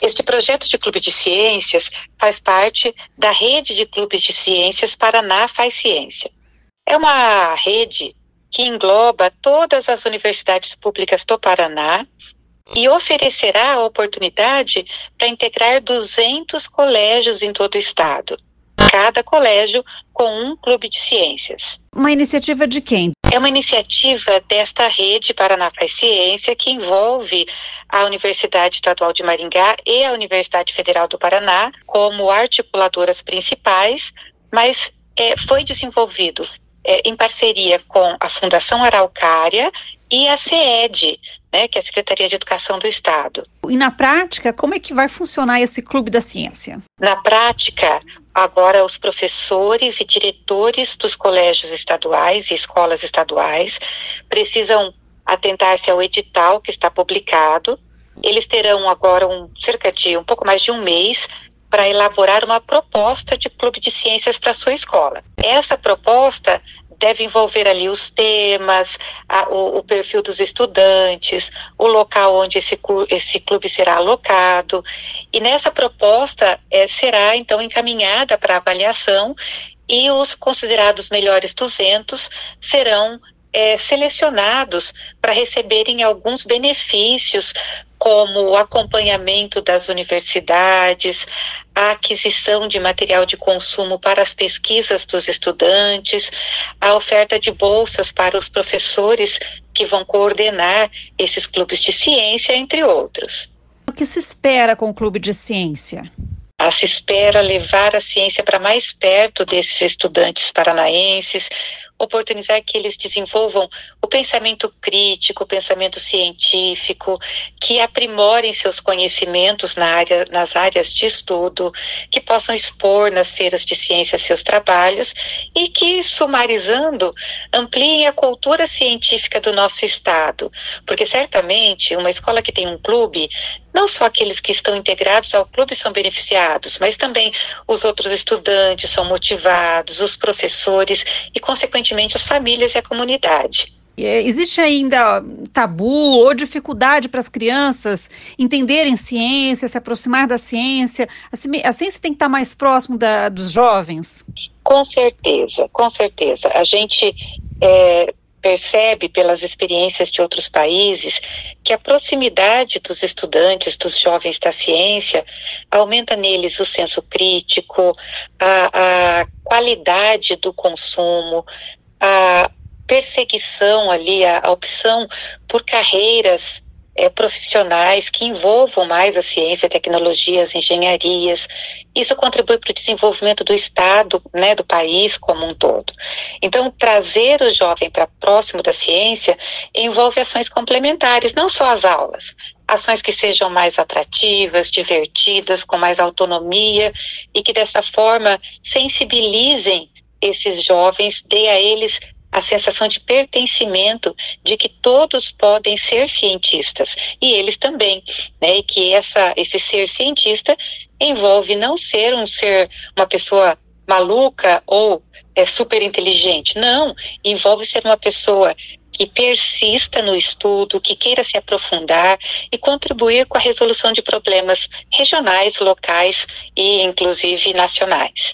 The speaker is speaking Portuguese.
Este projeto de clube de ciências faz parte da rede de clubes de ciências Paraná Faz Ciência. É uma rede que engloba todas as universidades públicas do Paraná e oferecerá a oportunidade para integrar 200 colégios em todo o estado. Cada colégio com um clube de ciências. Uma iniciativa de quem? É uma iniciativa desta rede Paraná Faz Ciência que envolve a Universidade Estadual de Maringá e a Universidade Federal do Paraná como articuladoras principais, mas foi desenvolvido em parceria com a Fundação Araucária e a CED, que é a Secretaria de Educação do Estado. E na prática, como é que vai funcionar esse Clube da Ciência? Na prática, agora os professores e diretores dos colégios estaduais e escolas estaduais precisam atentar-se ao edital que está publicado. Eles terão agora cerca de um pouco mais de um mês para elaborar uma proposta de clube de ciências para a sua escola. Essa proposta deve envolver ali os temas, o perfil dos estudantes, o local onde esse clube será alocado. E nessa proposta será então encaminhada para avaliação e os considerados melhores 200 serão selecionados para receberem alguns benefícios, como o acompanhamento das universidades, a aquisição de material de consumo para as pesquisas dos estudantes, a oferta de bolsas para os professores que vão coordenar esses clubes de ciência, entre outros. O que se espera com o clube de ciência? Se espera levar a ciência para mais perto desses estudantes paranaenses, oportunizar que eles desenvolvam o pensamento crítico, o pensamento científico, que aprimorem seus conhecimentos nas áreas de estudo, que possam expor nas feiras de ciência seus trabalhos e que, sumarizando, ampliem a cultura científica do nosso estado. Porque certamente uma escola que tem um clube, não só aqueles que estão integrados ao clube são beneficiados, mas também os outros estudantes são motivados, os professores e, consequentemente, as famílias e a comunidade. Existe ainda tabu ou dificuldade para as crianças entenderem ciência, se aproximar da ciência? A ciência tem que estar mais próximo dos jovens? Com certeza, com certeza. A gente percebe pelas experiências de outros países que a proximidade dos estudantes, dos jovens da ciência, aumenta neles o senso crítico, a qualidade do consumo, a perseguição ali, a opção por carreiras profissionais que envolvam mais a ciência, tecnologias, engenharias. Isso contribui para o desenvolvimento do Estado, do país como um todo. Então, trazer o jovem para próximo da ciência envolve ações complementares, não só as aulas. Ações que sejam mais atrativas, divertidas, com mais autonomia e que dessa forma sensibilizem esses jovens, dê a eles a sensação de pertencimento, de que todos podem ser cientistas, e eles também, e que esse ser cientista envolve não ser uma pessoa maluca ou super inteligente, não, envolve ser uma pessoa que persista no estudo, que queira se aprofundar e contribuir com a resolução de problemas regionais, locais e inclusive nacionais.